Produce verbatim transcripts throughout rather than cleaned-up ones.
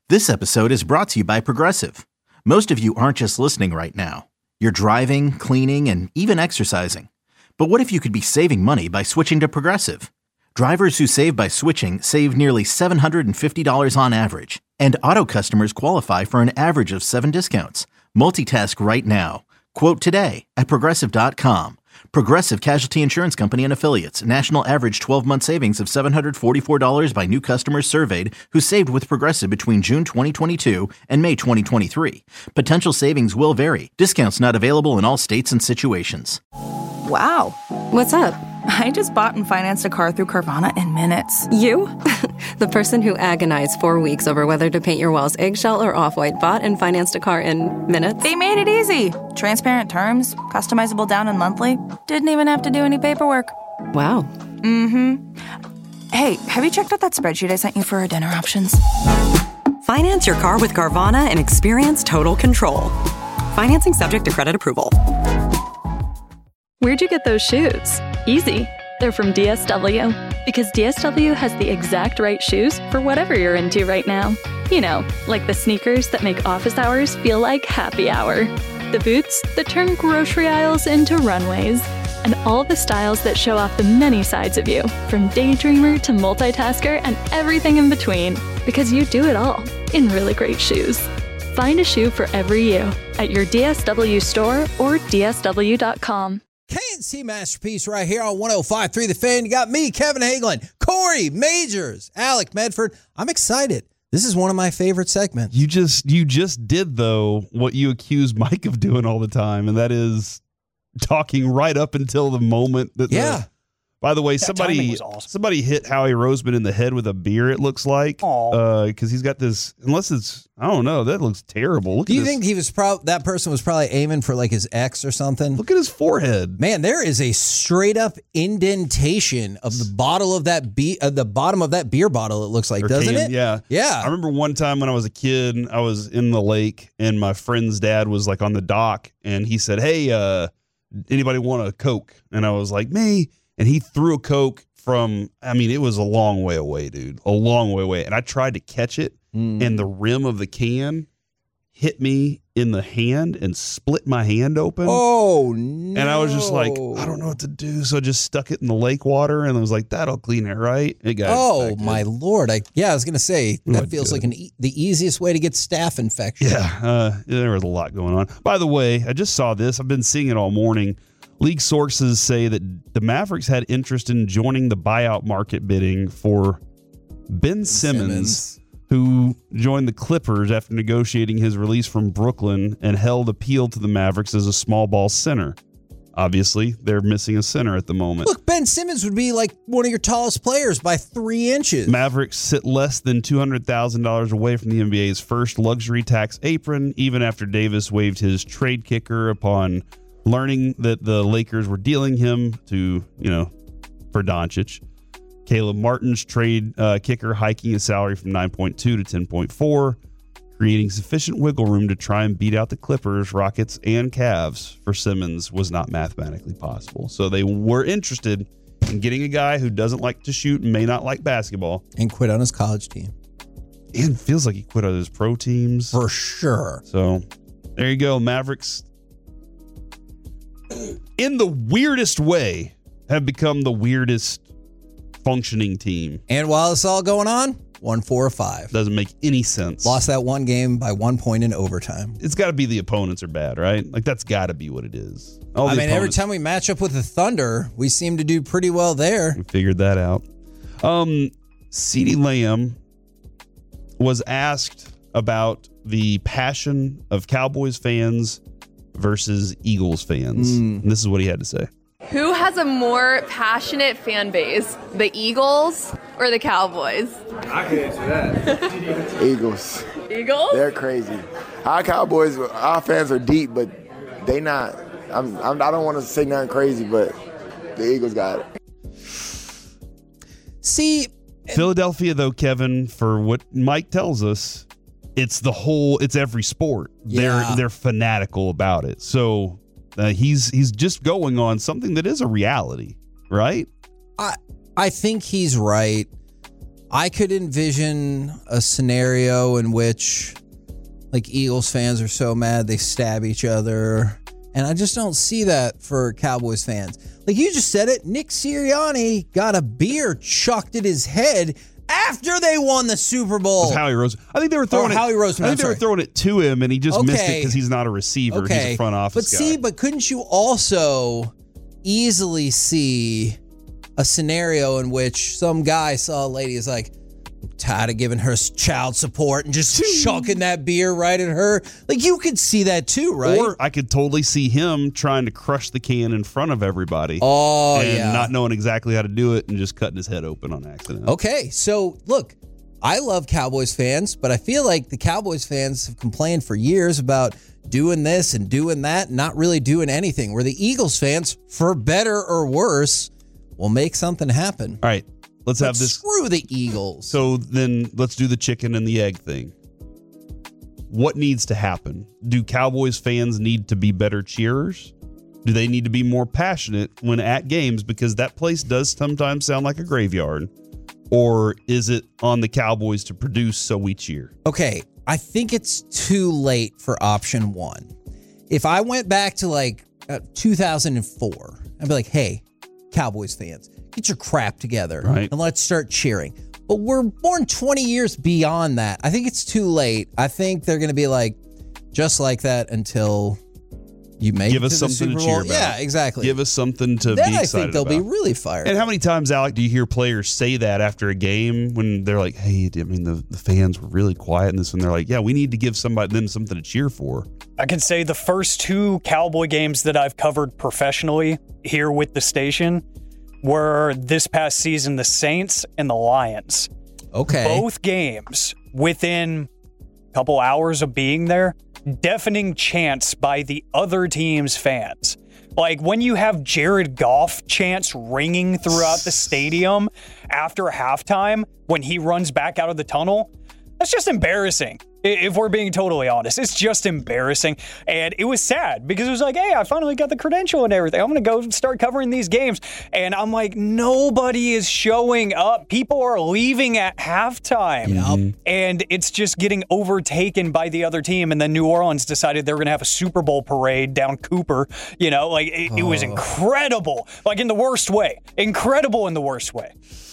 This episode is brought to you by Progressive. Most of you aren't just listening right now. You're driving, cleaning, and even exercising. But what if you could be saving money by switching to Progressive? Drivers who save by switching save nearly seven hundred fifty dollars on average. And auto customers qualify for an average of seven discounts. Multitask right now. Quote today at Progressive dot com. Progressive Casualty Insurance Company and Affiliates. National average twelve-month savings of seven hundred forty-four dollars by new customers surveyed who saved with Progressive between June twenty twenty-two and May twenty twenty-three. Potential savings will vary. Discounts not available in all states and situations. Wow. What's up? I just bought and financed a car through Carvana in minutes. You? The person who agonized four weeks over whether to paint your walls eggshell or off-white bought and financed a car in minutes? They made it easy. Transparent terms, customizable down and monthly. Didn't even have to do any paperwork. Wow. Mm-hmm. Hey, have you checked out that spreadsheet I sent you for our dinner options? Finance your car with Carvana and experience total control. Financing subject to credit approval. Where'd you get those shoes? Easy. They're from D S W. Because D S W has the exact right shoes for whatever you're into right now. You know, like the sneakers that make office hours feel like happy hour. The boots that turn grocery aisles into runways. And all the styles that show off the many sides of you, from daydreamer to multitasker and everything in between. Because you do it all in really great shoes. Find a shoe for every you at your D S W store or D S W dot com. K and C Masterpiece right here on one oh five point three The Fan. You got me, Kevin Hagelin, Corey Majors, Alec Medford. I'm excited. This is one of my favorite segments. You just you just did, though, what you accuse Mike of doing all the time, and that is talking right up until the moment that yeah. the, by the way, that somebody awesome. somebody hit Howie Roseman in the head with a beer, it looks like. Because uh, he's got this, unless it's, I don't know, that looks terrible. Look Do you this. think he was pro- that person was probably aiming for like his ex or something? Look at his forehead. Man, there is a straight up indentation of the bottle of that be- uh, the bottom of that beer bottle, it looks like, Or doesn't can, it? Yeah. Yeah. I remember one time when I was a kid, I was in the lake and my friend's dad was like on the dock and he said, hey, uh, anybody want a Coke? And I was like, me. And he threw a Coke from, I mean, it was a long way away, dude. A long way away. And I tried to catch it, mm. and the rim of the can hit me in the hand and split my hand open. Oh, no. And I was just like, I don't know what to do. So I just stuck it in the lake water, and I was like, that'll clean it, right? It got Oh, infected. my Lord. I Yeah, I was going to say, that Not feels good. like an e- the easiest way to get staph infection. Yeah, uh, there was a lot going on. By the way, I just saw this. I've been seeing it all morning. League sources say that the Mavericks had interest in joining the buyout market bidding for Ben Simmons, Simmons. who joined the Clippers after negotiating his release from Brooklyn and held appeal to the Mavericks as a small ball center. Obviously, they're missing a center at the moment. Look, Ben Simmons would be like one of your tallest players by three inches. Mavericks sit less than two hundred thousand dollars away from the N B A's first luxury tax apron, even after Davis waived his trade kicker upon learning that the Lakers were dealing him to, you know, for Doncic. Caleb Martin's trade uh, kicker hiking his salary from nine point two to ten point four, creating sufficient wiggle room to try and beat out the Clippers, Rockets, and Cavs for Simmons was not mathematically possible. So they were interested in getting a guy who doesn't like to shoot and may not like basketball. And quit on his college team. And feels like he quit on his pro teams. For sure. So there you go. Mavericks, in the weirdest way, have become the weirdest functioning team. And while it's all going on, one, four, or five. Doesn't make any sense. Lost that one game by one point in overtime. It's got to be the opponents are bad, right? Like, that's got to be what it is. All I the mean, every opponents- time we match up with the Thunder, we seem to do pretty well there. We figured that out. Um, CeeDee Lamb was asked about the passion of Cowboys fans versus Eagles fans. Mm. And this is what he had to say. Who has a more passionate fan base, the Eagles or the Cowboys? I can answer that. Eagles. Eagles? They're crazy. Our Cowboys, our fans are deep, but they not. I'm, I'm, I don't want to say nothing crazy, but the Eagles got it. See, Philadelphia, though, Kevin, for what Mike tells us, it's the whole, it's every sport. Yeah. They're they're fanatical about it. So uh, he's he's just going on something that is a reality, right? I I think he's right. I could envision a scenario in which, like, Eagles fans are so mad they stab each other. And I just don't see that for Cowboys fans. Like you just said it, Nick Sirianni got a beer chucked at his head after they won the Super Bowl. Howie Roseman. I think they were throwing or it. Howie Roseman, I think I'm they sorry. were throwing it to him, and he just okay. missed it because he's not a receiver. Okay. He's a front office but guy. see, but couldn't you also easily see a scenario in which some guy saw a lady is like, tired of giving her child support and just chucking that beer right at her. Like, you could see that too, right? Or I could totally see him trying to crush the can in front of everybody. Oh, and yeah. not knowing exactly how to do it and just cutting his head open on accident. Okay, so look, I love Cowboys fans, but I feel like the Cowboys fans have complained for years about doing this and doing that, and not really doing anything. Where the Eagles fans, for better or worse, will make something happen. All right. Let's But have this. Screw the Eagles. So then let's do the chicken and the egg thing. What needs to happen? Do Cowboys fans need to be better cheerers? Do they need to be more passionate when at games? Because that place does sometimes sound like a graveyard. Or is it on the Cowboys to produce so we cheer? Okay, I think it's too late for option one. If I went back to like uh, two thousand four, I'd be like, hey, Cowboys fans, get your crap together right. and let's start cheering. But we're born twenty years beyond that. I think it's too late. I think they're going to be like, just like that until you make Give it us to the something Super to Bowl. cheer about. Yeah, exactly. Give us something to then be I excited think they'll about. be really fired. And how many times, Alec, do you hear players say that after a game when they're like, hey, I mean, the, the fans were really quiet in this, and they're like, yeah, we need to give somebody them something to cheer for. I can say the first two Cowboy games that I've covered professionally here with the station were this past season, the Saints and the Lions. Okay. Both games within a couple hours of being there, deafening chants by the other team's fans. Like when you have Jared Goff chants ringing throughout the stadium after halftime when he runs back out of the tunnel, that's just embarrassing. If we're being totally honest, it's just embarrassing. And it was sad because it was like, hey, I finally got the credential and everything. I'm going to go start covering these games. And I'm like, nobody is showing up. People are leaving at halftime. Yep. And it's just getting overtaken by the other team. And then New Orleans decided they were going to have a Super Bowl parade down Cooper. You know, like it, it was incredible, like in the worst way. Incredible in the worst way.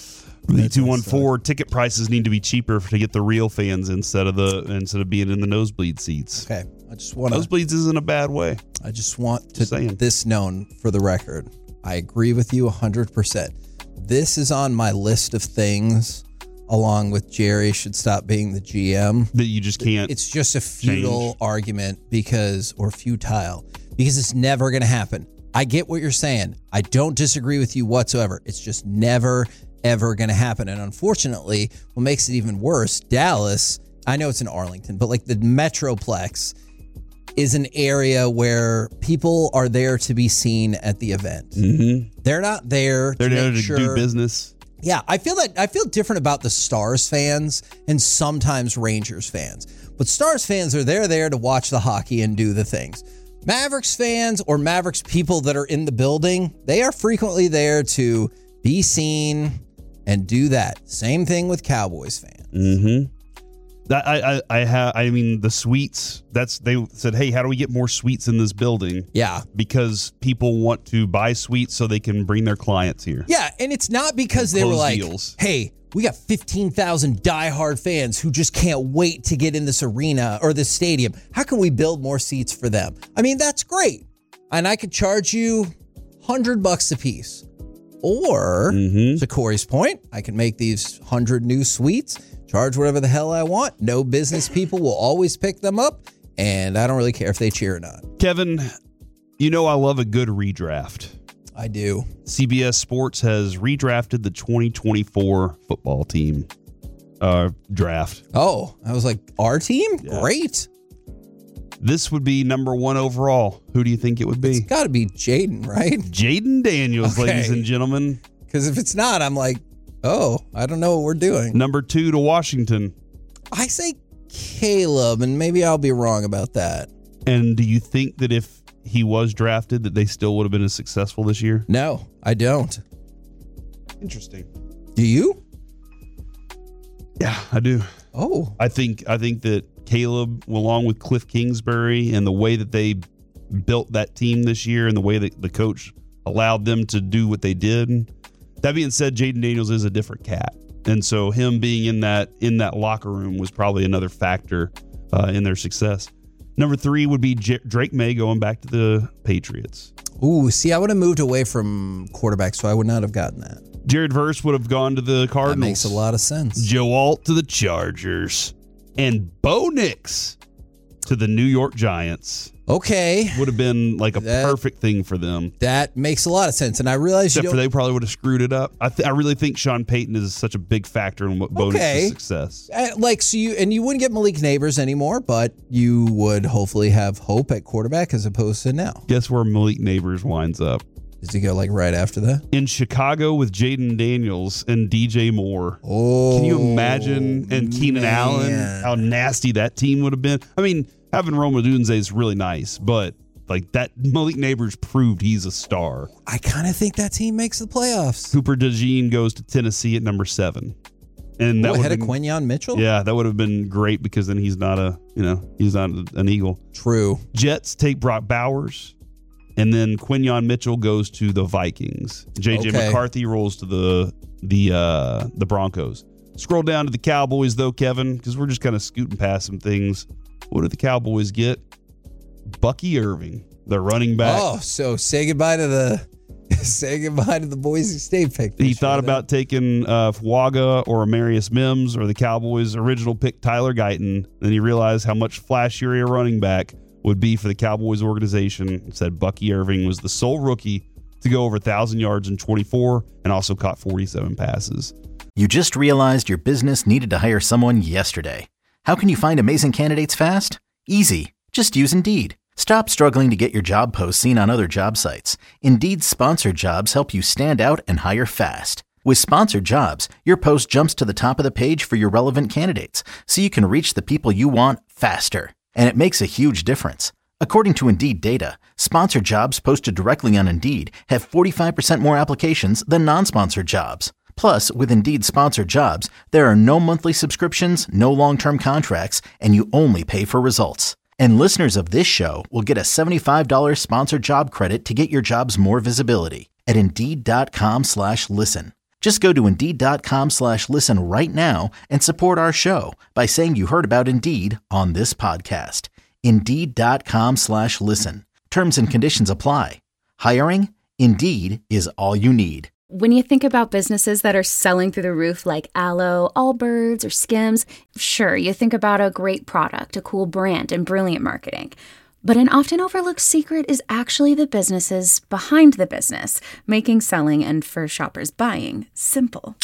The two one four ticket prices need to be cheaper to get the real fans instead of the instead of being in the nosebleed seats. Okay, I just want to. Nosebleeds isn't a bad way. I just want to saying. this known for the record. I agree with you one hundred percent. This is on my list of things, along with Jerry should stop being the G M. That you just can't. It's just a futile change. argument because, or futile, because it's never going to happen. I get what you're saying. I don't disagree with you whatsoever. It's just never ever going to happen. And unfortunately, what makes it even worse, Dallas, I know it's in Arlington, but like the Metroplex is an area where people are there to be seen at the event. Mm-hmm. They're not there They're to there make to sure, do business. Yeah, I feel that I feel different about the Stars fans and sometimes Rangers fans. But Stars fans are there there to watch the hockey and do the things. Mavericks fans or Mavericks people that are in the building, they are frequently there to be seen and do that. Same thing with Cowboys fans. Mm-hmm. That I I I have. I mean, the suites. That's they said, hey, how do we get more suites in this building? Yeah, because people want to buy suites so they can bring their clients here. Yeah, and it's not because they were Close like, deals. hey, we got fifteen thousand diehard fans who just can't wait to get in this arena or this stadium. How can we build more seats for them? I mean, that's great. And I could charge you one hundred bucks a piece. Or, mm-hmm. to Corey's point, I can make these one hundred new suites, charge whatever the hell I want. No business people will always pick them up, and I don't really care if they cheer or not. Kevin, you know I love a good redraft. I do. C B S Sports has redrafted the twenty twenty-four football team uh, draft. Oh, I was like, our team? Yeah. Great. This would be number one overall. Who do you think it would be? It's got to be Jaden, right? Jaden Daniels, Okay. ladies and gentlemen. Because if it's not, I'm like, oh, I don't know what we're doing. Number two to Washington. I say Caleb, and maybe I'll be wrong about that. And do you think that if he was drafted, that they still would have been as successful this year? No, I don't. Interesting. Do you? Yeah, I do. Oh. I think I think that Caleb, along with Cliff Kingsbury and the way that they built that team this year and the way that the coach allowed them to do what they did. That being said, Jaden Daniels is a different cat. And so him being in that in that locker room was probably another factor uh, in their success. Number three would be J- Drake May going back to the Patriots. Ooh, see, I would have moved away from quarterback, so I would not have gotten that. Jared Verse would have gone to the Cardinals. That makes a lot of sense. Joe Alt to the Chargers. And Bo Nix to the New York Giants. Okay. Would have been like a that, perfect thing for them. That makes a lot of sense. And I realize Except you for don't... they probably would have screwed it up. I, th- I really think Sean Payton is such a big factor in what Bo okay. Nix's success. Uh, like, so you, and you wouldn't get Malik Neighbors anymore, but you would hopefully have hope at quarterback as opposed to now. Guess where Malik Neighbors winds up? Does he go like right after that? In Chicago with Jaden Daniels and D J Moore. Oh, can you imagine? And Keenan man. Allen, how nasty that team would have been. I mean, having Rome Odunze is really nice, but like that Malik Neighbors proved he's a star. I kind of think that team makes the playoffs. Cooper DeJean goes to Tennessee at number seven. And that Ooh, would ahead have of Quinyon Mitchell? Yeah, that would have been great because then he's not a, you know, he's not an Eagle. True. Jets take Brock Bowers. And then Quinyon Mitchell goes to the Vikings. J J Okay. McCarthy rolls to the the uh, the Broncos. Scroll down to the Cowboys, though, Kevin, because we're just kind of scooting past some things. What did the Cowboys get? Bucky Irving, the running back. Oh, so say goodbye to the say goodbye to the Boise State pick. He thought about taking uh, Fuaga or Amarius Mims or the Cowboys' original pick, Tyler Guyton. Then he realized how much flashier a running back would be for the Cowboys organization. Said Bucky Irving was the sole rookie to go over one thousand yards in twenty-four and also caught forty-seven passes. You just realized your business needed to hire someone yesterday. How can you find amazing candidates fast? Easy. Just use Indeed. Stop struggling to get your job posts seen on other job sites. Indeed's sponsored jobs help you stand out and hire fast. With sponsored jobs, your post jumps to the top of the page for your relevant candidates, so you can reach the people you want faster. And it makes a huge difference. According to Indeed data, sponsored jobs posted directly on Indeed have forty-five percent more applications than non-sponsored jobs. Plus, with Indeed sponsored jobs, there are no monthly subscriptions, no long-term contracts, and you only pay for results. And listeners of this show will get a seventy-five dollars sponsored job credit to get your jobs more visibility at Indeed.com slash listen. Just go to Indeed.com slash listen right now and support our show by saying you heard about Indeed on this podcast. Indeed.com slash listen. Terms and conditions apply. Hiring? Indeed is all you need. When you think about businesses that are selling through the roof like Aloe, Allbirds, or Skims, sure, you think about a great product, a cool brand, and brilliant marketing. But an often overlooked secret is actually the businesses behind the business, making selling and for shoppers buying simple.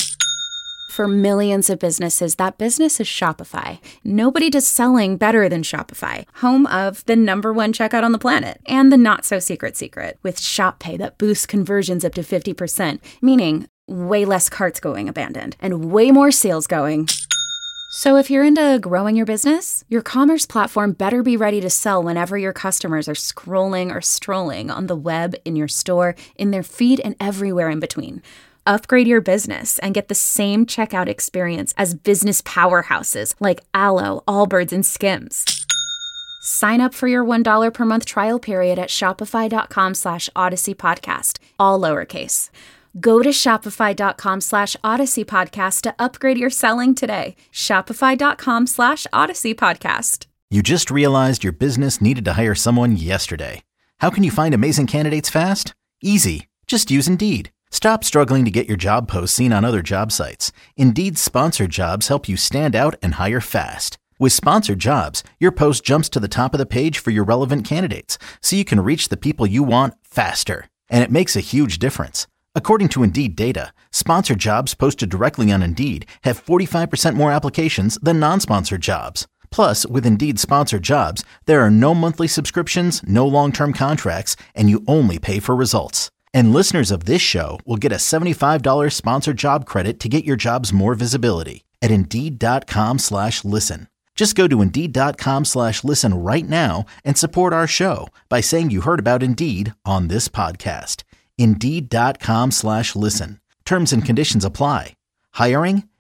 For millions of businesses, that business is Shopify. Nobody does selling better than Shopify, home of the number one checkout on the planet, and the not-so-secret secret, with Shop Pay that boosts conversions up to fifty percent, meaning way less carts going abandoned, and way more sales going. So if you're into growing your business, your commerce platform better be ready to sell whenever your customers are scrolling or strolling on the web, in your store, in their feed, and everywhere in between. Upgrade your business and get the same checkout experience as business powerhouses like Aloe, Allbirds, and Skims. Sign up for your one dollar per month trial period at shopify.com slash Odyssey Podcast, all lowercase. Go to shopify.com slash Odyssey Podcast to upgrade your selling today. Shopify.com slash Odyssey Podcast. You just realized your business needed to hire someone yesterday. How can you find amazing candidates fast? Easy. Just use Indeed. Stop struggling to get your job posts seen on other job sites. Indeed's sponsored jobs help you stand out and hire fast. With sponsored jobs, your post jumps to the top of the page for your relevant candidates, so you can reach the people you want faster. And it makes a huge difference. According to Indeed data, sponsored jobs posted directly on Indeed have forty-five percent more applications than non-sponsored jobs. Plus, with Indeed sponsored jobs, there are no monthly subscriptions, no long-term contracts, and you only pay for results. And listeners of this show will get a seventy-five dollars sponsored job credit to get your jobs more visibility at Indeed.com slash listen. Just go to Indeed.com slash listen right now and support our show by saying you heard about Indeed on this podcast. Indeed.com slash listen. Terms and conditions apply. Hiring?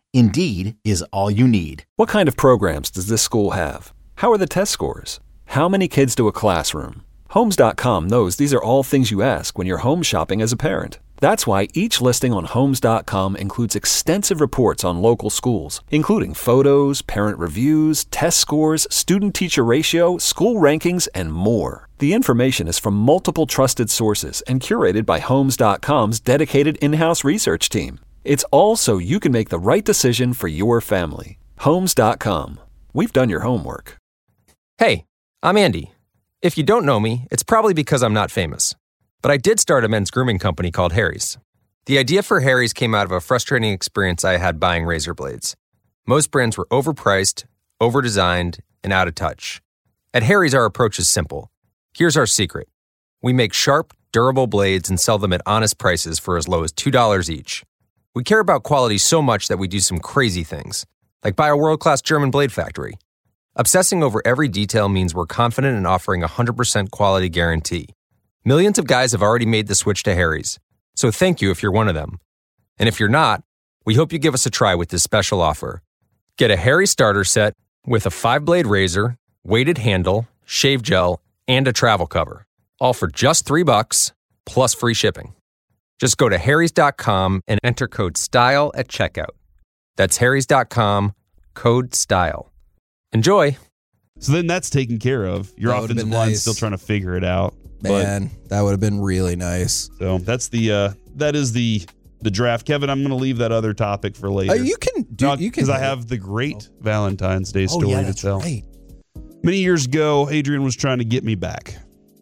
Indeed is all you need. What kind of programs does this school have? How are the test scores? How many kids to a classroom? Homes dot com knows these are all things you ask when you're home shopping as a parent. That's why each listing on Homes dot com includes extensive reports on local schools, including photos, parent reviews, test scores, student-teacher ratio, school rankings, and more. The information is from multiple trusted sources and curated by Homes dot com's dedicated in-house research team. It's all so you can make the right decision for your family. Homes dot com. We've done your homework. Hey, I'm Andy. If you don't know me, it's probably because I'm not famous. But I did start a men's grooming company called Harry's. The idea for Harry's came out of a frustrating experience I had buying razor blades. Most brands were overpriced, overdesigned, and out of touch. At Harry's, our approach is simple. Here's our secret. We make sharp, durable blades and sell them at honest prices for as low as two dollars each. We care about quality so much that we do some crazy things, like buy a world-class German blade factory. Obsessing over every detail means we're confident in offering a one hundred percent quality guarantee. Millions of guys have already made the switch to Harry's, so thank you if you're one of them. And if you're not, we hope you give us a try with this special offer. Get a Harry's starter set with a five-blade razor, weighted handle, shave gel, and a travel cover, all for just three bucks plus free shipping. Just go to harrys dot com and enter code STYLE at checkout. That's harrys dot com, code STYLE. Enjoy. So then that's taken care of. Your That would've offensive been line's nice. still trying to figure it out. Man, that would have been really nice. So that's the uh, that is the the draft. Kevin, I'm going to leave that other topic for later. Uh, you can do. No, you can because I have the great Valentine's Day Oh, story yeah, to that's tell. right. Many years ago, Adrian was trying to get me back.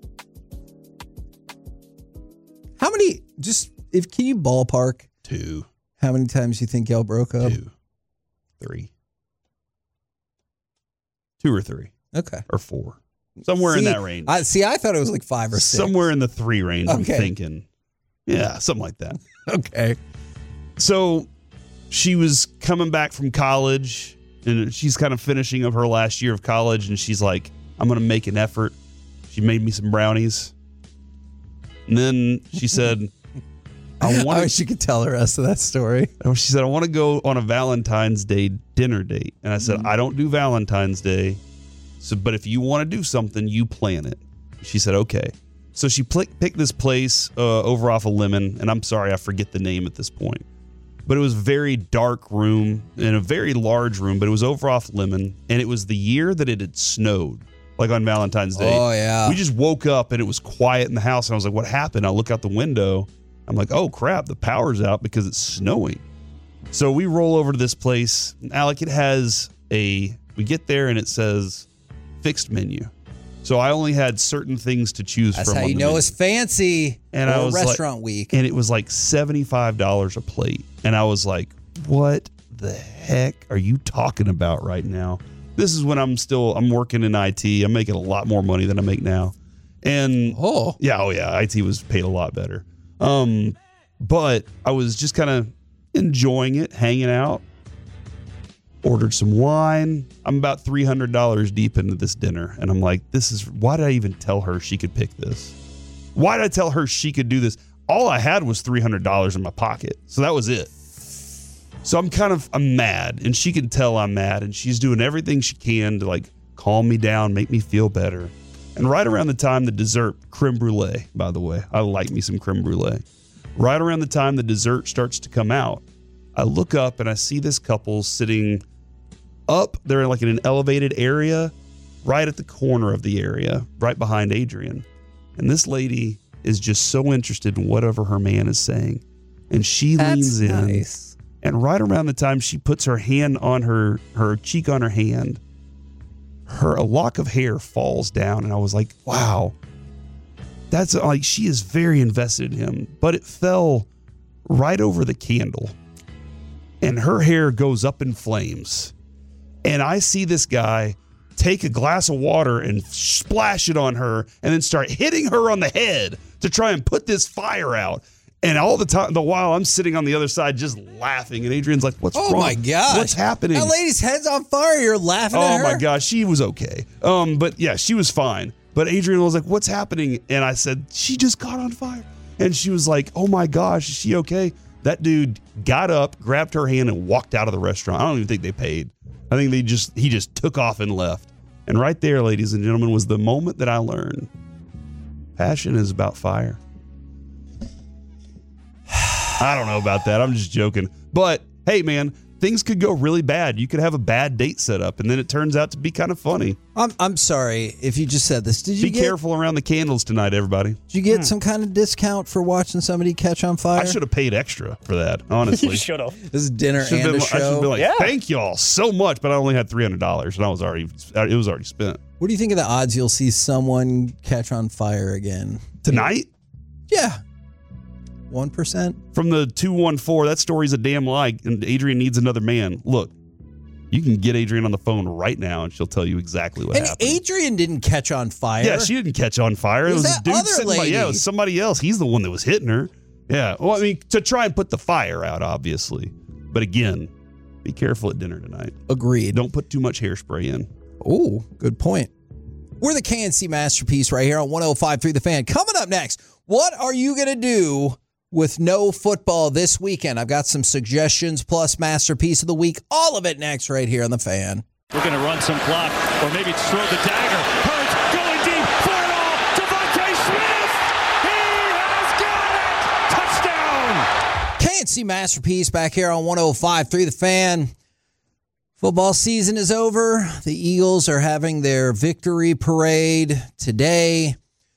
How many? Just if can you ballpark Two, how many times you think y'all broke up? two, three, two or three, Okay, or four, somewhere in See, that range. I see. I thought it was like five or six. Somewhere in the three range. I'm Okay. thinking, yeah, something like that. Okay. So she was coming back from college, and she's kind of finishing up her last year of college, and she's like, I'm going to make an effort. She made me some brownies. And then she said, I I want wish you could tell the rest of that story. to, she said, I want to go on a Valentine's Day dinner date. And I said, I don't do Valentine's Day. So, but if you want to do something, you plan it. She said, okay. So she pl- picked this place uh, over off of Lemon, and I'm sorry, I forget the name at this point. But it was a very dark room and a very large room, but it was over off Lemon, and it was the year that it had snowed, like on Valentine's Day. Oh, yeah. We just woke up, and it was quiet in the house, and I was like, what happened? I look out the window. I'm like, oh, crap, the power's out because it's snowing. So we roll over to this place. And Alec, it has a, we get there, and it says fixed menu. So I only had certain things to choose That's from. how on you the know menu. it's fancy. And or I was restaurant like, week. and it was like seventy-five dollars a plate. And I was like, what the heck are you talking about right now? This is when I'm still, I'm working in I T. I'm making a lot more money than I make now. And oh, yeah, oh yeah, I T was paid a lot better. Um, but I was just kind of enjoying it, hanging out. Ordered some wine. I'm about three hundred dollars deep into this dinner. And I'm like, this is, why did I even tell her she could pick this? Why did I tell her she could do this? All I had was three hundred dollars in my pocket. So that was it. So I'm kind of, I'm mad. And she can tell I'm mad. And she's doing everything she can to like calm me down, make me feel better. And right around the time the dessert, creme brulee, by the way, I like me some creme brulee. Right around the time the dessert starts to come out, I look up and I see this couple sitting up. They're like in an elevated area, right at the corner of the area, right behind Adrian. And this lady is just so interested in whatever her man is saying. And she That's leans in. nice. And right around the time she puts her hand on her, her cheek on her hand, her a lock of hair falls down. And I was like, wow, that's like, she is very invested in him. But it fell right over the candle. And her hair goes up in flames. And I see this guy take a glass of water and splash it on her and then start hitting her on the head to try and put this fire out. And all the time, the while I'm sitting on the other side just laughing. And Adrian's like, what's Oh wrong? my gosh. What's happening? That lady's head's on fire. You're laughing at Oh her. my gosh, she was okay. Um, but yeah, she was fine. But Adrian was like, what's happening? And I said, she just caught on fire. And she was like, oh my gosh, is she okay? That dude got up, grabbed her hand, and walked out of the restaurant. I don't even think they paid. I think they just he just took off and left. And right there, ladies and gentlemen, was the moment that I learned passion is about fire. I don't know about that. I'm just joking. But hey, man, things could go really bad. You could have a bad date set up, and then it turns out to be kind of funny. I'm I'm sorry if you just said this. Did you be get, careful around the candles tonight, everybody? Did you get Hmm. some kind of discount for watching somebody catch on fire? I should have paid extra for that, honestly. You should have. This is dinner Should've and been, a I should have show. been like, Yeah. thank y'all so much, but I only had three hundred dollars, and I was already it was already spent. What do you think of the odds you'll see someone catch on fire again Tonight? Yeah, one percent. From the two one four, that story's a damn lie, and Adrian needs another man. Look, you can get Adrian on the phone right now, and she'll tell you exactly what And happened. Adrian didn't catch on fire. Yeah, she didn't catch on fire. It It was was, that a dude other sitting by, lady. yeah, it was somebody else. He's the one that was hitting her. Yeah, well, I mean, to try and put the fire out, obviously. But again, be careful at dinner tonight. Agreed. Don't put too much hairspray in. Oh, good point. We're the K N C Masterpiece right here on one oh five point three The Fan. Coming up next, what are you going to do with no football this weekend? I've got some suggestions plus Masterpiece of the Week. All of it next right here on The Fan. We're going to run some clock, or maybe throw the dagger. Hurts going deep for it all. Devontae Smith! He has got it! Touchdown! K N C Masterpiece back here on one oh five point three The Fan. Football season is over. The Eagles are having their victory parade today.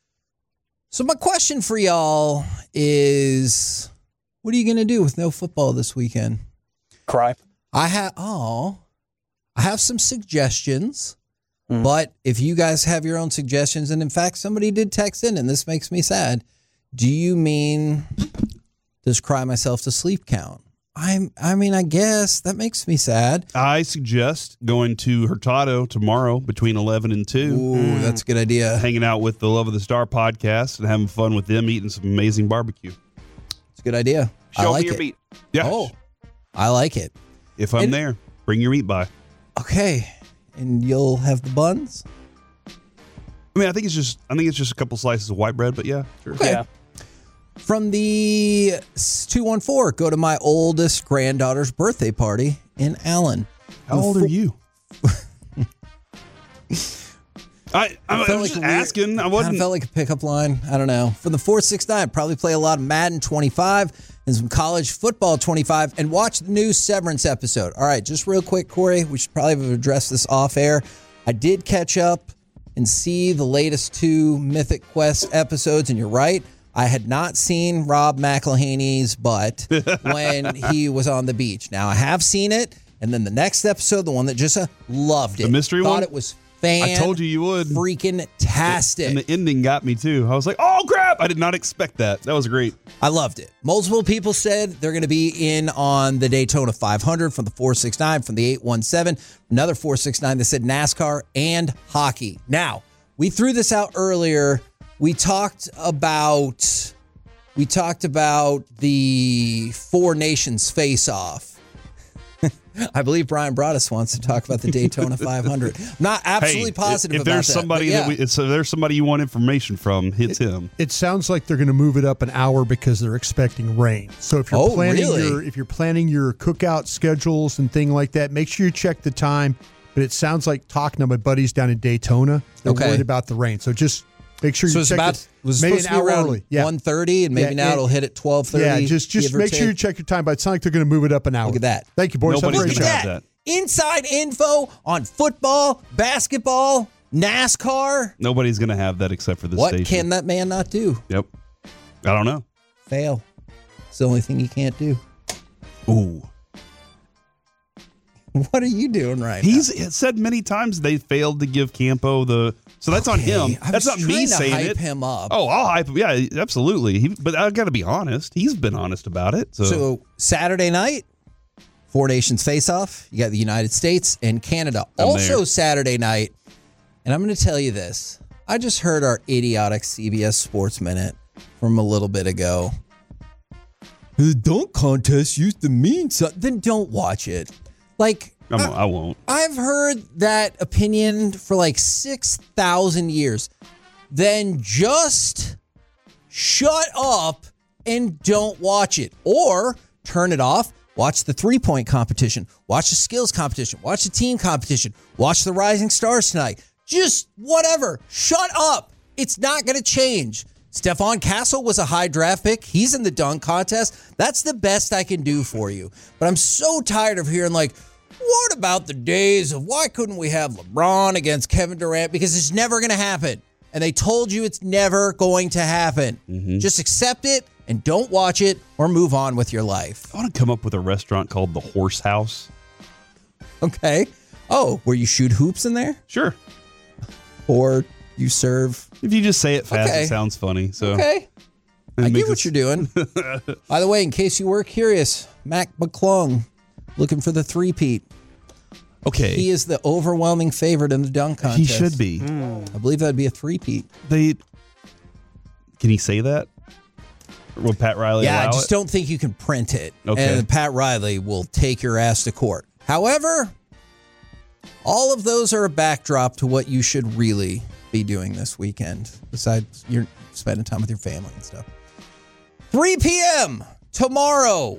So my question for y'all is, what are you going to do with no football this weekend? Cry. I have, oh, I have some suggestions, mm. but if you guys have your own suggestions, and in fact, somebody did text in, and this makes me sad. Do you mean, does cry myself to sleep count? I'm, I mean, I guess that makes me sad. I suggest going to Hurtado tomorrow between eleven and two. Ooh, that's a good idea. Hanging out with the Love of the Star podcast and having fun with them, eating some amazing barbecue. It's a good idea. Show I like me your it. meat. Yeah. Oh, I like it. If I'm And- there, bring your meat by. Okay. And you'll have the buns? I mean, I think it's just I think it's just a couple slices of white bread, but yeah, sure. Okay. Yeah. From the two one four, go to my oldest granddaughter's birthday party in Allen. How old are you? I, I, I Felt was like just a weird- asking. I Kind wasn't. of felt like a pickup line. I don't know. For the four six nine, probably play a lot of Madden twenty-five and some college football twenty-five and watch the new Severance episode. All right, just real quick, Corey, we should probably have addressed this off air. I did catch up and see the latest two Mythic Quest episodes, and you're right. I had not seen Rob McElhaney's butt when he was on the beach. Now, I have seen it, and then the next episode, the one that just uh, loved it. The mystery thought one? it was fan. I told you you would. Freaking tastic. And the ending got me too. I was like, oh crap! I did not expect that. That was great. I loved it. Multiple people said they're going to be in on the Daytona five hundred from the four six nine, from the eight one seven. Another four six nine that said NASCAR and hockey. Now, we threw this out earlier. We talked about we talked about the Four Nations face-off. I believe Brian Broaddus wants to talk about the Daytona five hundred. I'm not absolutely Hey, positive if, if about there's that. somebody but yeah. that we, if there's somebody you want information from, hits him. It sounds like they're going to move it up an hour because they're expecting rain. So if you're Oh, planning really? your if you're planning your cookout schedules and thing like that, make sure you check the time. But it sounds like talking to my buddies down in Daytona, they're Okay. worried about the rain. So just make sure So you it's check about it. was maybe supposed an to be hour around early. Yeah. one thirty, and maybe Yeah, now yeah. it'll hit at twelve thirty. Yeah, just just give or make sure you take. check your time. But it sounds like they're going to move it up an hour. Look at that. Thank you, boys. Have a Nobody's great gonna show. have that. that. Inside info on football, basketball, NASCAR. Nobody's gonna have that except for this What station. can that man not do? Yep. I don't know. Fail. It's the only thing he can't do. Ooh. What are you doing right He's said many times they failed to give Campo the. So that's on Okay, him. I That's was not me trying to saying hype it. him up. Oh, I'll hype him. Yeah, absolutely. He, but I got to be honest. He's been honest about it. So, So Saturday night, Four Nations face-off. You got the United States and Canada. I'm also there. Saturday night, and I'm going to tell you this. I just heard our idiotic C B S Sports Minute from a little bit ago. The dunk contest used to mean something. Then don't watch it. Like, I'm, I won't. I've heard that opinion for like six thousand years. Then just shut up and don't watch it. Or turn it off. Watch the three-point competition. Watch the skills competition. Watch the team competition. Watch the Rising Stars tonight. Just whatever. Shut up. It's not going to change. Stephon Castle was a high draft pick. He's in the dunk contest. That's the best I can do for you. But I'm so tired of hearing like, what about the days of why couldn't we have LeBron against Kevin Durant? Because it's never going to happen. And they told you it's never going to happen. Mm-hmm. Just accept it and don't watch it or move on with your life. I want to come up with a restaurant called the Horse House. Okay. Oh, where you shoot hoops in there? Sure. Or you serve. If you just say it fast, okay. It sounds funny. So okay. I get what it... you're doing. By the way, in case you were curious, Mac McClung looking for the three-peat. Okay. He is the overwhelming favorite in the dunk contest. He should be. Mm. I believe that'd be a three-peat. They Can he say that? Or will Pat Riley Yeah, allow I just it? don't think you can print it. Okay. And Pat Riley will take your ass to court. However, all of those are a backdrop to what you should really be doing this weekend, besides you're spending time with your family and stuff. three p.m. tomorrow,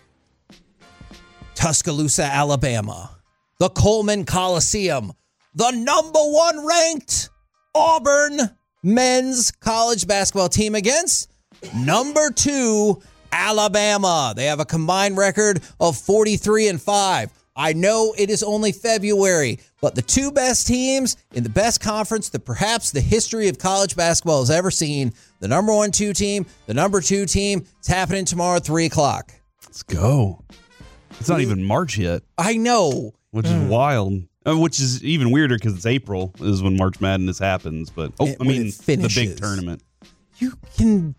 Tuscaloosa, Alabama. The Coleman Coliseum, the number one ranked Auburn men's college basketball team against number two Alabama. They have a combined record of forty-three and five. I know it is only February, but the two best teams in the best conference that perhaps the history of college basketball has ever seen, the number one two team, the number two team, it's happening tomorrow at three o'clock. Let's go. It's not even March yet. I know. Which is wild. Uh, which is even weirder because it's April is when March Madness happens. But, oh, It- I when mean, it the big finishes. tournament. You can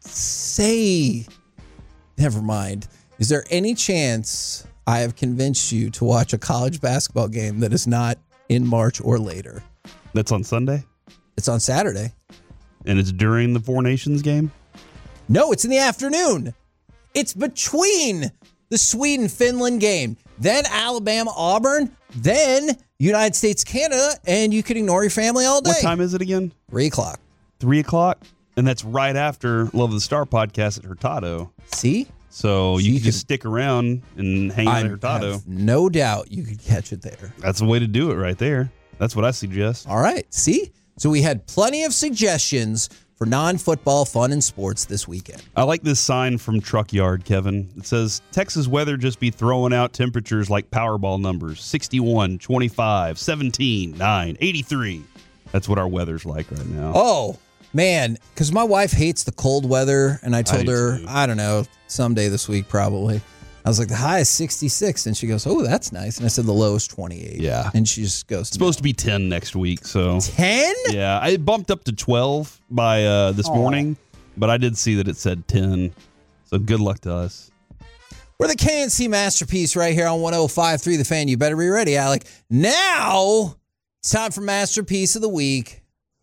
say, never mind. Is there any chance I have convinced you to watch a college basketball game that is not in March or later? That's on Sunday? It's on Saturday. And it's during the Four Nations game? No, it's in the afternoon. It's between the Sweden-Finland game, then Alabama-Auburn, then United States-Canada, and you can ignore your family all day. What time is it again? Three o'clock. Three o'clock? And that's right after Love of the Star podcast at Hurtado. See? So you, you can just could- stick around and hang out I at Hurtado. have no doubt you could catch it there. That's the way to do it right there. That's what I suggest. All right. See? So we had plenty of suggestions for non-football fun and sports this weekend. I like this sign from Truck Yard, Kevin. It says, Texas weather just be throwing out temperatures like Powerball numbers. sixty-one, twenty-five, seventeen, nine, eighty-three. That's what our weather's like right now. Oh, man. Because my wife hates the cold weather, and I told do her, too. I don't know, someday this week probably. I was like, the high is sixty-six. And she goes, oh, that's nice. And I said, the low is twenty-eight. Yeah. And she just goes, It's supposed to be ten next week, so. ten? Yeah, I bumped up to twelve by uh, this Aw. morning, but I did see that it said ten. So good luck to us. We're the K N C Masterpiece right here on one oh five point three The Fan. You better be ready, Alec. Now, it's time for Masterpiece of the Week.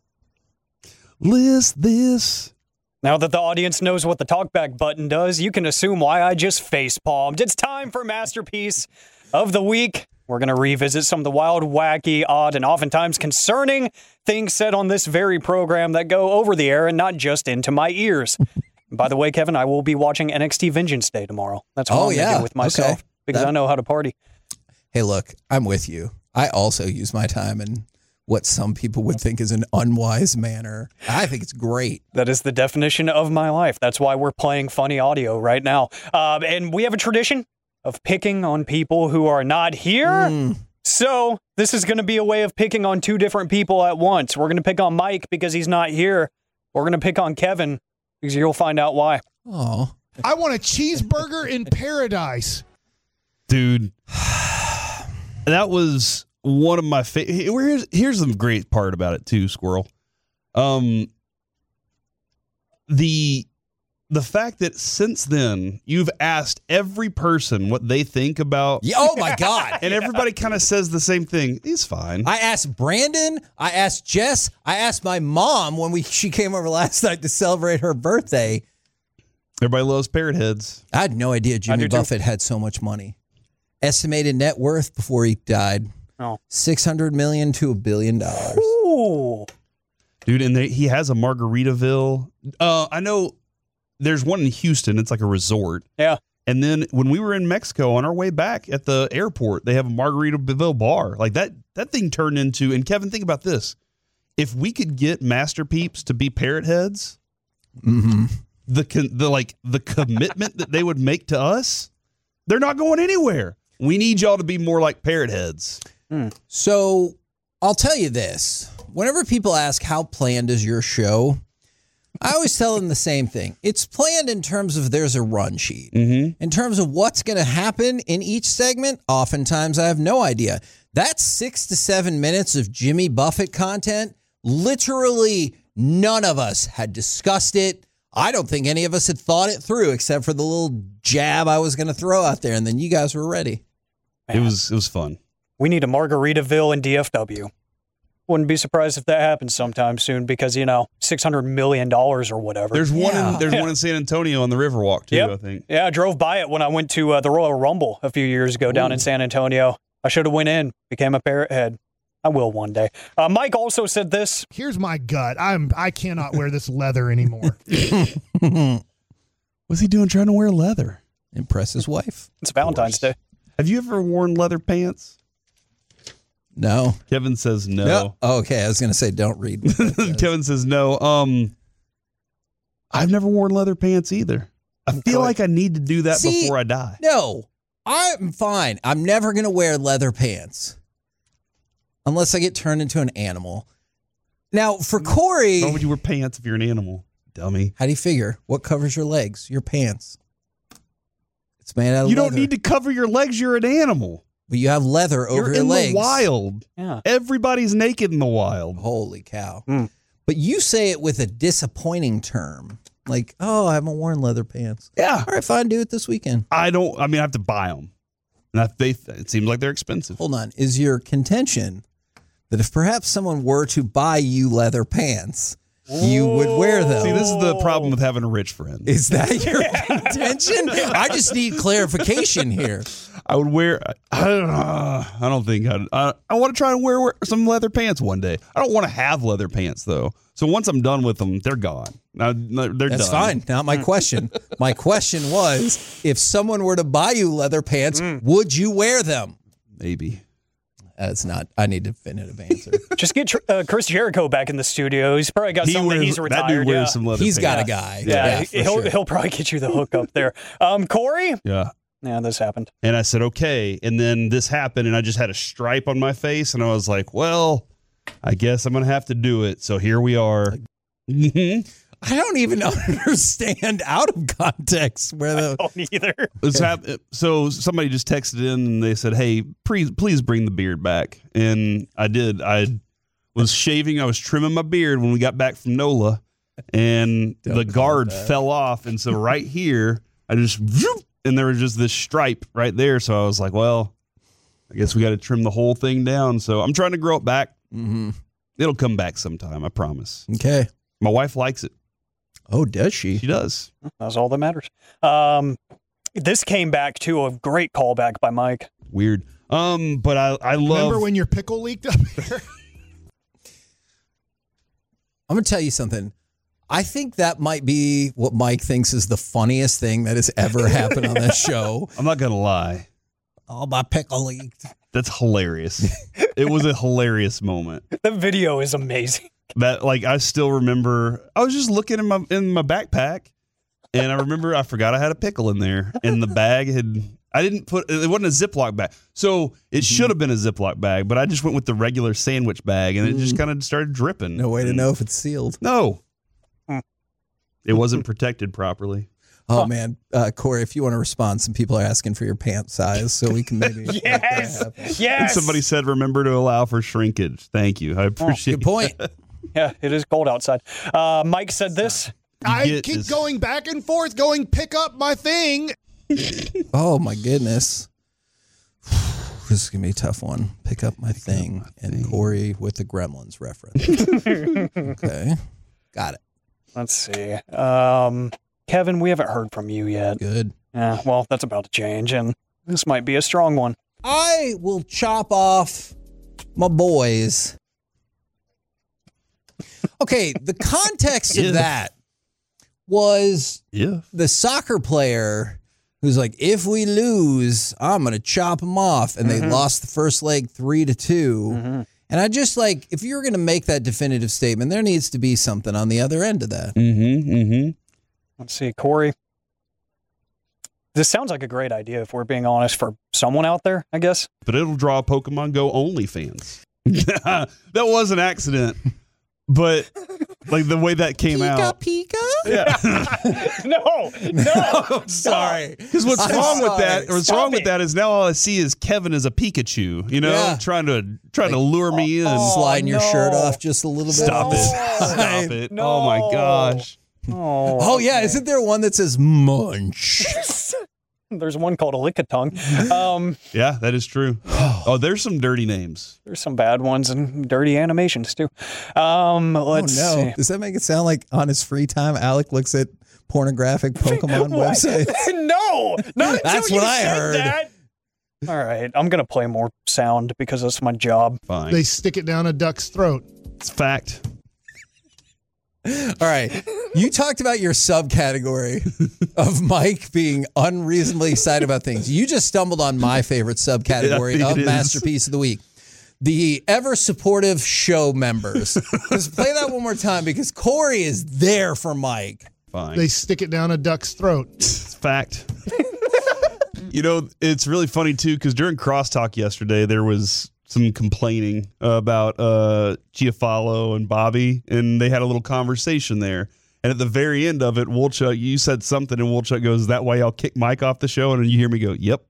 List this. Now that the audience knows what the talkback button does, you can assume why I just face palmed. It's time for Masterpiece of the Week. We're going to revisit some of the wild, wacky, odd, and oftentimes concerning things said on this very program that go over the air and not just into my ears. By the way, Kevin, I will be watching N X T Vengeance Day tomorrow. That's what Oh, I'm going to yeah. do with myself Okay. because That- I know how to party. Hey, look, I'm with you. I also use my time in what some people would think is an unwise manner. I think it's great. That is the definition of my life. That's why we're playing funny audio right now. Um, and we have a tradition of picking on people who are not here. Mm. So this is going to be a way of picking on two different people at once. We're going to pick on Mike because he's not here. We're going to pick on Kevin because you'll find out why. Oh, I want a cheeseburger in paradise. Dude, that was one of my favorite. Here's, here's the great part about it, too, Squirrel. Um, the the fact that since then you've asked every person what they think about. Yeah, oh my God. And everybody kind of says the same thing. He's fine. I asked Brandon. I asked Jess. I asked my mom when we she came over last night to celebrate her birthday. Everybody loves parrot heads. I had no idea Jimmy do too. Buffett had so much money. Estimated net worth before he died. Oh. six hundred million dollars to a billion dollars. Ooh. Dude, and they, he has a Margaritaville. Uh, I know there's one in Houston. It's like a resort. Yeah. And then when we were in Mexico on our way back at the airport, they have a Margaritaville bar. Like that, that thing turned into, and Kevin, think about this. If we could get Master Peeps to be parrot heads, mm-hmm. the, the, like the commitment that they would make to us, they're not going anywhere. We need y'all to be more like parrot heads. Mm. So I'll tell you this. Whenever people ask how planned is your show, I always tell them the same thing. It's planned in terms of there's a run sheet. Mm-hmm. In terms of what's going to happen in each segment, oftentimes I have no idea. That's six to seven minutes of Jimmy Buffett content. Literally none of us had discussed it. I don't think any of us had thought it through except for the little jab I was going to throw out there, and then you guys were ready. Man. It was it was fun. We need a Margaritaville in D F W. Wouldn't be surprised if that happens sometime soon because, you know, six hundred million dollars or whatever. There's one yeah. in, there's yeah. one in San Antonio on the Riverwalk, too, yep. I think. Yeah, I drove by it when I went to uh, the Royal Rumble a few years ago Ooh. down in San Antonio. I should have went in, became a parrot head. I will one day. Uh, Mike also said this. Here's my gut. I'm, I cannot wear this leather anymore. What's he doing trying to wear leather? Impress his wife. It's Valentine's Day. Have you ever worn leather pants? No. Kevin says no. no. Oh, okay, I was going to say don't read. Kevin says no. Um, I've never worn leather pants either. I feel like I need to do that See, before I die. No, I'm fine. I'm never going to wear leather pants unless I get turned into an animal. Now, for Corey... Why would you wear pants if you're an animal, dummy? How do you figure? What covers your legs? Your pants. It's made out of You leather. don't need to cover your legs. You're an animal. But you have leather over You're your in legs. the wild. Yeah. Everybody's naked in the wild. Holy cow. Mm. But you say it with a disappointing term. Like, oh, I haven't worn leather pants. Yeah. All right, fine. Do it this weekend. I don't, I mean, I have to buy them. And I, they, it seems like they're expensive. Hold on. Is your contention that if perhaps someone were to buy you leather pants, you would wear them? See, this is the problem with having a rich friend. Is that your contention? I just need clarification here. I would wear, I don't know. I don't think I'd, I, I want to try and wear, wear some leather pants one day. I don't want to have leather pants, though. So once I'm done with them, they're gone. Now, they're That's done. fine. Not my question. My question was, if someone were to buy you leather pants, mm. would you wear them? Maybe. That's not, I need a definitive answer. Just get uh, Chris Jericho back in the studio. He's probably got he something. Wears, he's retired. That dude wears yeah. some leather He's pants. got a guy. Yeah, yeah, yeah he'll, sure. he'll probably get you the hook up there. Um, Corey? Yeah. Yeah, this happened. And I said, okay. And then this happened, and I just had a stripe on my face, and I was like, well, I guess I'm going to have to do it. So here we are. I don't even understand out of context where the. I don't either. This happened. So somebody just texted in, and they said, hey, please, please bring the beard back. And I did. I was shaving. I was trimming my beard when we got back from NOLA, and don't the guard fell off. And so right here, I just, and there was just this stripe right there. So I was like, well, I guess we got to trim the whole thing down. So I'm trying to grow it back. Mm-hmm. It'll come back sometime, I promise. Okay. My wife likes it. Oh, does she? She does. That's all that matters. Um, this came back to a great callback by Mike. Weird. Um, but I, I love. Remember when your pickle leaked up here? I'm going to tell you something. I think that might be what Mike thinks is the funniest thing that has ever happened on this show. I'm not going to lie. Oh, my pickle leaked. That's hilarious. It was a hilarious moment. The video is amazing. That, like, I still remember, I was just looking in my in my backpack, and I remember I forgot I had a pickle in there, and the bag had, I didn't put, it wasn't a Ziploc bag. So it should have been a Ziploc bag, but I just went with the regular sandwich bag, and it just kind of started dripping. No way to know if it's sealed. No. It wasn't protected properly. Oh, man. Uh, Corey, if you want to respond, some people are asking for your pant size, so we can maybe. Yes. Yes. And somebody said, remember to allow for shrinkage. Thank you. I appreciate oh, Good point. That. Yeah, it is cold outside. Uh, Mike said this. I keep this. going back and forth, going pick up my thing. Oh, my goodness. This is going to be a tough one. Pick up my pick thing. Up my and thing. Corey with the Gremlins reference. Okay. Got it. Let's see. Um, Kevin, we haven't heard from you yet. Good. Yeah, well, that's about to change, and this might be a strong one. I will chop off my boys. Okay, the context of that was yeah. the soccer player who's like, if we lose, I'm going to chop them off. And Mm-hmm. they lost the first leg three to two. Mm-hmm. And I just like, if you're going to make that definitive statement, there needs to be something on the other end of that. Mm-hmm. Mm-hmm. Let's see, Corey. This sounds like a great idea, if we're being honest, for someone out there, I guess. But it'll draw Pokemon Go only fans. That was an accident. But like the way that came Pika, out. Pika? Yeah. no, no. I'm sorry. Because what's I'm wrong sorry. with that? What's Stop wrong it. with that is now all I see is Kevin as a Pikachu. You know, Yeah. trying to trying to lure me in. oh, Sliding your no. shirt off just a little bit. Stop on it! the side. Stop it! No. Oh my gosh! Oh, Oh, yeah. okay. Isn't there one that says munch? There's one called a Lickitung. Um, Yeah, that is true. Oh, there's some dirty names. there's some bad ones and dirty animations, too. Um, let's oh, no. see. Does that make it sound like on his free time, Alec looks at pornographic Pokemon What? websites? No, not until That's you what I said heard. that. All right, I'm gonna play more sound because that's my job. Fine. They stick it down a duck's throat. It's fact. All right. You talked about your subcategory of Mike being unreasonably excited about things. You just stumbled on my favorite subcategory Yeah, of it is. Masterpiece of the Week. The ever supportive show members. Just play that one more time because Corey is there for Mike. Fine. They stick it down a duck's throat. It's fact. You know, it's really funny too because during crosstalk yesterday there was some complaining about uh, Chiafalo and Bobby, and they had a little conversation there. And at the very end of it, Wolchuk, you said something, and Wolchuk goes, "Is that why I'll kick Mike off the show?" And then you hear me go, "Yep."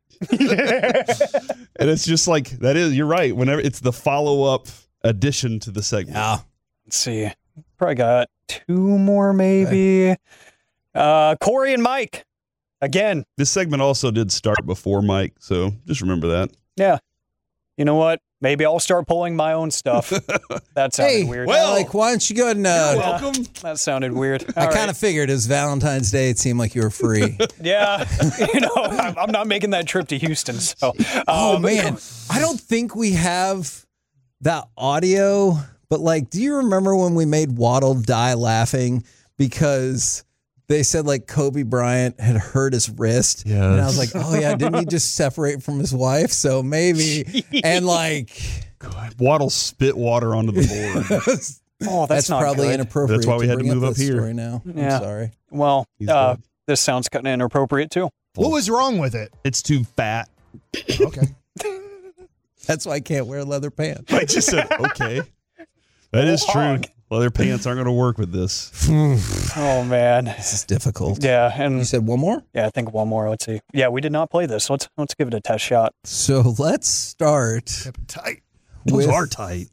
And it's just like that is. You're right. Whenever it's the follow up addition to the segment. Yeah. Let's see. Probably got two more, maybe. Okay. Uh, Corey and Mike. Again. This segment also did start before Mike, so just remember that. Yeah. You know what? Maybe I'll start pulling my own stuff. That sounded Hey, weird. well, like, why don't you go ahead and... Uh, welcome. That sounded weird. I All kind right. of figured it was Valentine's Day. It seemed like you were free. Yeah. You know, I'm, I'm not making that trip to Houston. So. Um, Oh, man. I don't think we have that audio, but, like, do you remember when we made Waddle die laughing because... They said like Kobe Bryant had hurt his wrist. Yeah. And I was like, oh yeah, didn't he just separate from his wife? So maybe. And like. Waddle spit water onto the board. Oh, that's, that's not probably good. inappropriate. That's why we to had to bring move up this here. story now. Yeah. I'm sorry. Well, He's uh, dead. this sounds kind of inappropriate too. What was wrong with it? It's too fat. Okay. That's why I can't wear leather pants. I just said, okay. That is true. Leather pants aren't going to work with this. Oh man, this is difficult. Yeah, and you said one more. Yeah, I think one more. Let's see. Yeah, we did not play this. Let's let's give it a test shot. So let's start. Tight. Those with- are tight.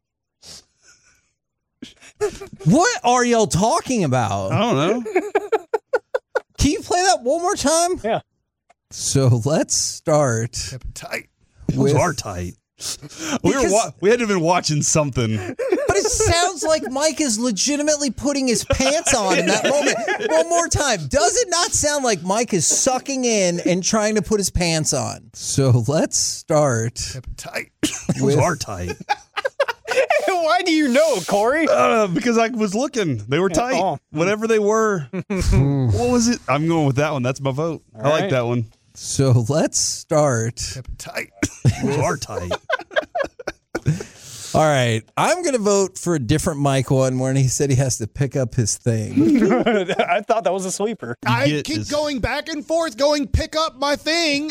What are y'all talking about? I don't know. Can you play that one more time? Yeah. So let's start. Tight. Those with- are tight. We were Because- wa- we had to have been watching something. But it sounds like Mike is legitimately putting his pants on in that moment. One more time. Does it not sound like Mike is sucking in and trying to put his pants on? So let's start. Tight. Those with- are tight. Why do you know, Corey? Uh, because I was looking. They were tight. Oh. Whatever they were. What was it? I'm going with that one. That's my vote. I like right. that one. So let's start. Tight. Those are tight. All right. I'm going to vote for a different Mike one where he said he has to pick up his thing. I thought that was a sleeper. I Get keep this- going back and forth, going pick up my thing.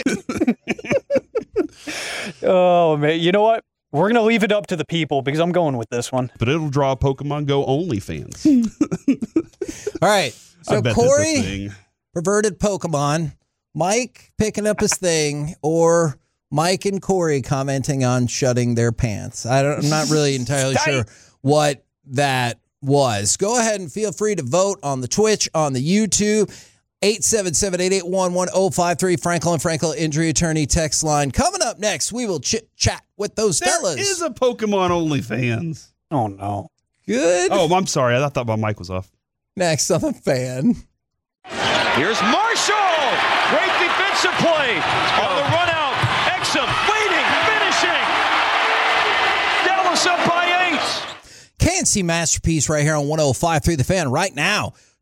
Oh man, you know what? We're gonna leave it up to the people because I'm going with this one. But it'll draw Pokemon Go only fans. All right. I So bet that's a Corey, thing. perverted Pokemon. Mike picking up his thing, or Mike and Corey commenting on shutting their pants. I don't, I'm not really entirely sure what that was. Go ahead and feel free to vote on the Twitch, on the YouTube. eight seven seven, eight eight one, one oh five three, Franklin Frankel Injury Attorney text line. Coming up next, we will chit chat with those There fellas. is a Pokemon only fans. Oh no. Good. Oh, I'm sorry. I thought my mic was off. Next on the fan. Here's Marshall. Great defensive play on the run out. Exum waiting, finishing. Dallas up by eight. K N C Masterpiece right here on one oh five point three The Fan right now.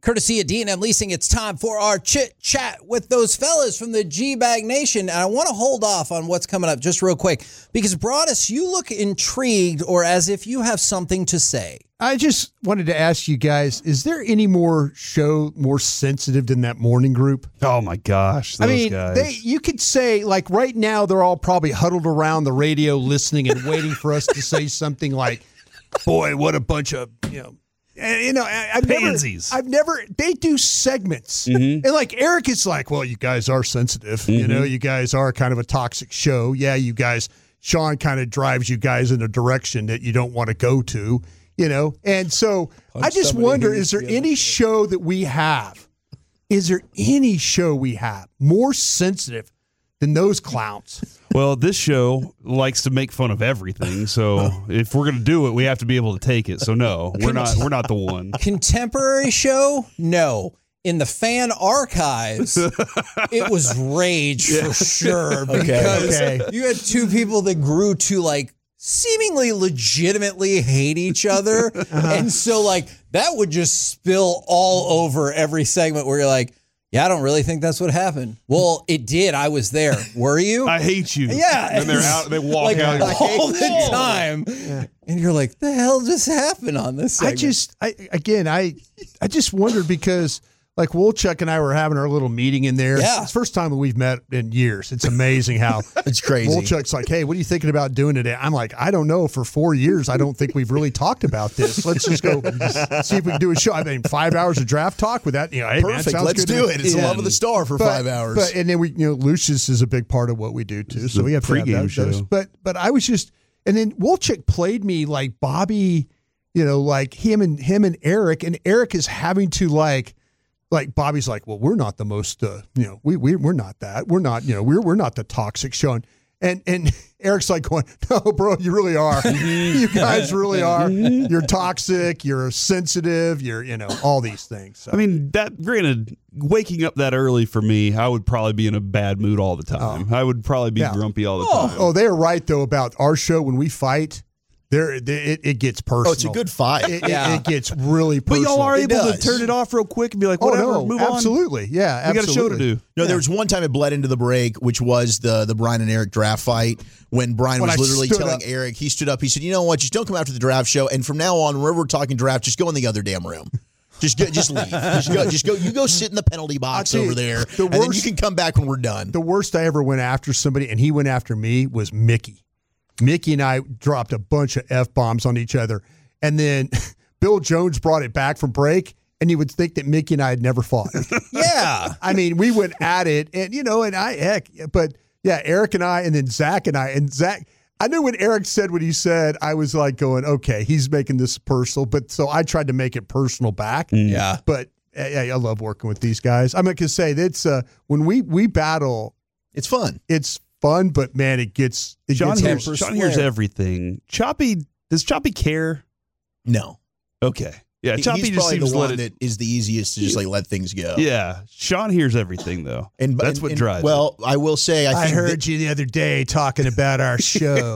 Courtesy of D and M Leasing, it's time for our chit chat with those fellas from the G-Bag Nation. And I want to hold off on what's coming up just real quick because, Broadus, you look intrigued or as if you have something to say. I just wanted to ask you guys, is there any more show more sensitive than that morning group? Oh, my gosh. Those I mean, guys. They, you could say, like, right now, they're all probably huddled around the radio listening and waiting for us to say something like, boy, what a bunch of, you know, and, you know, I, I've Pansies. never, I've never, they do segments. Mm-hmm. And like Eric is like, well, you guys are sensitive. Mm-hmm. You know, you guys are kind of a toxic show. Yeah, you guys, Sean kind of drives you guys in a direction that you don't want to go to, you know. And so Punch I just somebody wonder, who is there used to be on any show that we have, is there any show we have more sensitive than those clowns? Well, this show likes to make fun of everything, so if we're going to do it, we have to be able to take it. So no, we're not we're not the one. Contemporary show? No. In the fan archives, it was rage for sure because Okay. you had two people that grew to like seemingly legitimately hate each other. And so like that would just spill all over every segment where you're like, yeah, I don't really think that's what happened. Well, it did. I was there. Were you? I hate you. Yeah. And they're out. They walk like out. all the time. And you're like, the hell just happened on this segment? I just, I again, I, I just wondered because like Wolchuk and I were having our little meeting in there. Yeah. It's the first time we've met in years. It's amazing how It's crazy. Wolchuk's like, hey, what are you thinking about doing today? I'm like, I don't know. For four years, I don't think we've really talked about this. Let's just go see if we can do a show. I mean, five hours of draft talk with that. You know, hey, man, Perfect. sounds Let's good to do me. it. It's the Yeah. love of the star for But- five hours. But and then we, you know, Lucius is a big part of what we do too. So The we have to have pregame that, show. those. But but I was just, and then Wolchuk played me like Bobby, you know, like him and him and Eric, and Eric is having to like. Like Bobby's like, well, we're not the most, uh, you know, we we we're not that. We're not, you know, we're we're not the toxic show. And and, and Eric's like going, no, bro, you really are. You guys really are. You're toxic. You're sensitive. You're, you know, all these things. So. I mean, that granted, waking up that early for me, I would probably be in a bad mood all the time. I would probably be Yeah. grumpy all the oh, time. oh, they're right though about our show when we fight. There, it, it gets personal. Oh, it's a good fight. It, it- Yeah. it gets really But personal. y'all are It able to does. turn it off real quick and be like, Oh whatever, no, move on. absolutely, yeah, We got a absolutely. show to do. No, there was one time it bled into the break, which was the the Brian and Eric draft fight when Brian When was I literally stood telling up. Eric, he stood up, he said, you know what, just don't come after the draft show, and from now on, whenever we're talking draft, just go in the other damn room. Just go, just leave. Just go. Just go. You go sit in the penalty box tell you, over there, the and then you worst- can come back when we're done. The worst I ever went after somebody, and he went after me, was Mickey. Mickey and I dropped a bunch of F-bombs on each other. And then Bill Jones brought it back from break, and you would think that Mickey and I had never fought. Yeah. I mean, we went at it, and, you know, and I, heck, but yeah, Eric and I, and then Zach and I, and Zach, I knew when Eric said what he said, I was like going, okay, he's making this personal. But so I tried to make it personal back. Yeah. But yeah, I love working with these guys. I'm going to say that's uh, when we, we battle, It's fun. it's fun, but man, it gets, it Sean gets hears, Temper Sean hears flare. everything. Choppy, does Choppy care? No. Okay. Yeah, He- Choppy He's just probably seems the to let one it. that is the easiest to just like let things go. Yeah, Sean hears everything though. And That's and- what and- drives. Well, I will say, I, I think heard that- you the other day talking about our show.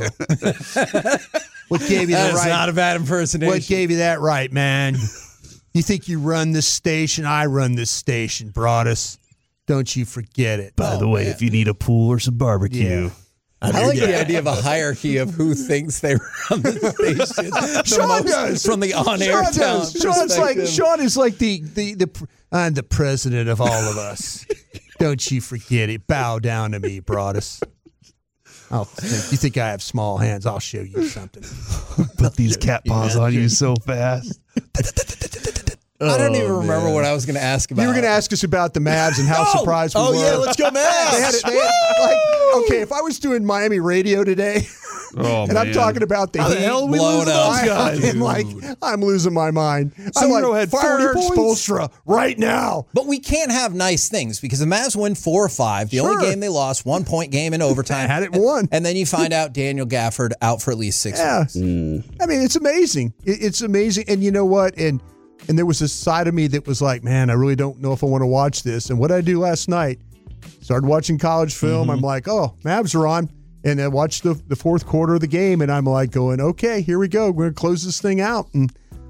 What gave you the That is right? not a bad impersonation. What gave you that right, man? You think you run this station? I run this station, Broadus. Don't you forget it. By the way, if you need a pool or some barbecue, Yeah. I like the idea of a hierarchy of who thinks they run the station. The Sean most does from the on-air Sean talent does. Sean's like perspective. Sean is like the the the. pr- I'm the president of all of us. Don't you forget it. Bow down to me, Broadus. I'll think, you think I have small hands? I'll show you something. put these cat paws on you so fast. I don't even Oh, remember man. what I was going to ask about. You were going to ask us about the Mavs and how Oh! surprised we Oh, were. yeah, let's go They had Mavs. it, they had, like, okay, if I was doing Miami radio today, Oh, and man. I'm talking about the How the Heat, hell we blow lose it up. those guys? I'm like, I'm losing my mind. I'm Zero like, had fire forty Eric points. Spoelstra right now. But we can't have nice things because the Mavs win four or five. The only Sure. game they lost, one point game in overtime. Had it won. And then you find out Daniel Gafford out for at least six Yeah. weeks. I mean, it's amazing. It, it's amazing. And you know what? And and there was a side of me that was like, man, I really don't know if I want to watch this. And what did I do last night? Started watching college film. Mm-hmm. I'm like, oh, Mavs are on. And I watched the, the fourth quarter of the game, and I'm like going, okay, here we go. We're going to close this thing out. And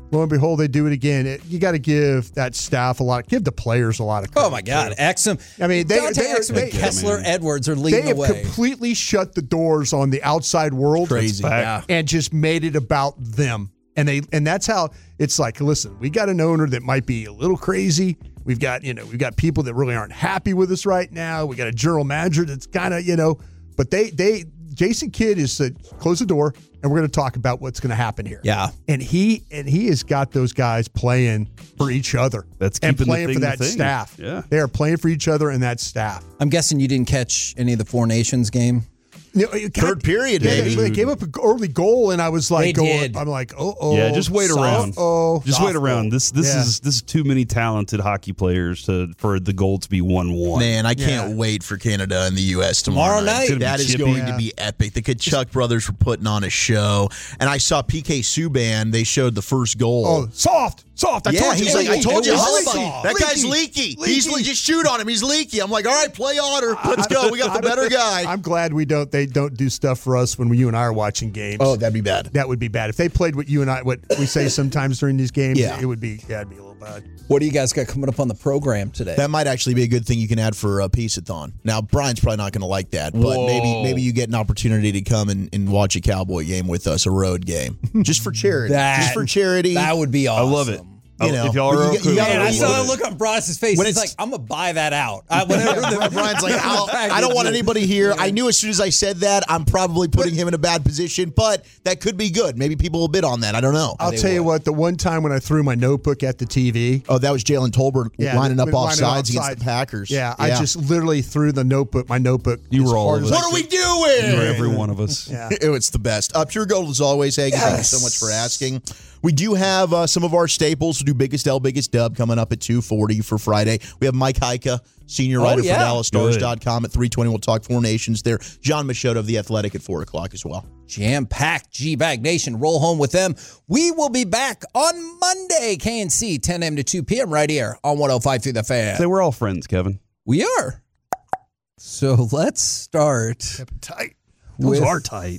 lo and behold, they do it again. It, you got to give that staff a lot, give the players a lot of credit. Oh, my God. too. Exum. I mean, they, Dante they, Exum they, and Kessler they, Edwards are leading They have the way. completely shut the doors on the outside world. Crazy. Yeah. And just made it about them. And they and that's how it's like, listen, we got an owner that might be a little crazy. We've got, you know, we've got people that really aren't happy with us right now. We got a general manager that's kind of, you know, but they they Jason Kidd is to close the door and we're going to talk about what's going to happen here. Yeah. And he and he has got those guys playing for each other. That's and keeping the playing thing for the that thing. staff. Yeah. They are playing for each other and that staff. I'm guessing you didn't catch any of the Four Nations game. You know, it got- Third period, yeah, baby. They, they gave up an early goal, and I was like, They going, did. I'm like, oh, oh. Yeah, just wait around. Oh, Just wait around. This this Yeah. is this is too many talented hockey players to for the goal to be one one. Man, I can't Yeah. wait for Canada and the U S tomorrow, Tomorrow night. It's gonna be That is chippy. going Yeah. to be epic. The Kachuk brothers were putting on a show, and I saw P K Subban. They showed the first goal. Oh, soft, soft. I yeah, told you. he's like, I told you, It was Hullabaloo. soft. That guy's leaky. He's le- just shoot on him. He's leaky. I'm like, all right, play otter. Let's go. We got the better guy. I'm glad we don't. They don't do stuff for us when you and I are watching games. Oh, that'd be bad. That would be bad. If they played what you and I, what we say sometimes during these games, Yeah. it would be. Yeah, it'd be a little bad. What do you guys got coming up on the program today? That might actually be a good thing you can add for a Peace-a-thon. Now, Brian's probably not going to like that, but Whoa. maybe maybe you get an opportunity to come and, and watch a Cowboy game with us, a road game, just for charity. That- just for charity. That would be awesome. I love it. You I- know, if y'all but are you okay got- you with gotta it, Man, I I saw love that it. look on Bryce's face. When He's it's- like, I'm going to buy that out. I, whenever the, Brian's like, I'll, I don't want anybody here. I knew as soon as I said that, I'm probably putting him in a bad position, but that could be good. Maybe people will bid on that. I don't know. I'll tell you what. The one time when I threw my notebook at the T V. Oh, that was Jalen Tolbert Yeah, lining up lining off up sides against offside. the Packers. Yeah, I just literally threw the notebook, my notebook. You as were all hard of as us. I What are we could. doing? You were every one of us. Yeah. It's the best. Uh, Pure Gold as always, Hagen. Thank you so much for asking. We do have uh, some of our staples. We do Biggest L, Biggest Dub coming up at two forty for Friday. We have Mike Heika, senior writer yeah. for Dallas Stars dot com Good. at three twenty. We'll talk Four Nations there. John Machota of The Athletic at four o'clock as well. Jam-packed G-Bag Nation. Roll home with them. We will be back on Monday, K N C, ten a.m. to two p.m. right here on one oh five through The Fan. Say we're all friends, Kevin. We are. So let's start. Tight. Those with- are tight.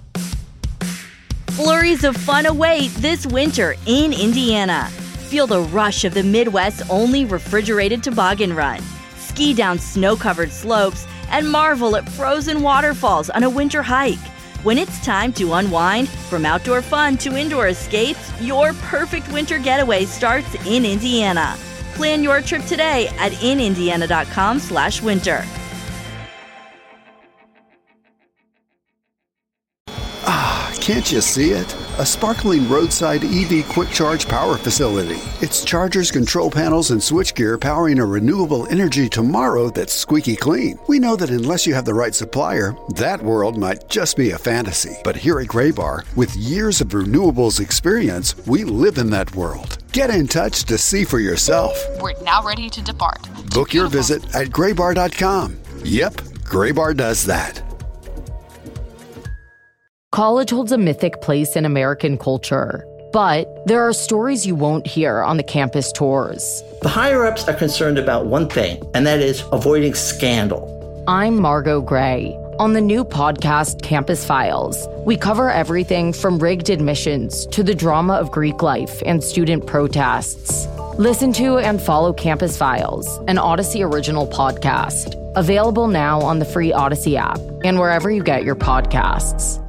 Flurries of fun await this winter in Indiana. Feel the rush of the Midwest's only refrigerated toboggan run. Ski down snow-covered slopes and marvel at frozen waterfalls on a winter hike. When it's time to unwind, from outdoor fun to indoor escapes, your perfect winter getaway starts in Indiana. Plan your trip today at inindiana.com slash winter. Can't you see it? A sparkling roadside E V quick charge power facility. It's chargers, control panels, and switchgear powering a renewable energy tomorrow that's squeaky clean. We know that unless you have the right supplier, that world might just be a fantasy. But here at Gray Bar, with years of renewables experience, we live in that world. Get in touch to see for yourself. We're now ready to depart. Book your visit at gray bar dot com. Yep, Gray Bar does that. College holds a mythic place in American culture, but there are stories you won't hear on the campus tours. The higher-ups are concerned about one thing, and that is avoiding scandal. I'm Margot Gray. On the new podcast, Campus Files, we cover everything from rigged admissions to the drama of Greek life and student protests. Listen to and follow Campus Files, an Odyssey original podcast. Available now on the free Odyssey app and wherever you get your podcasts.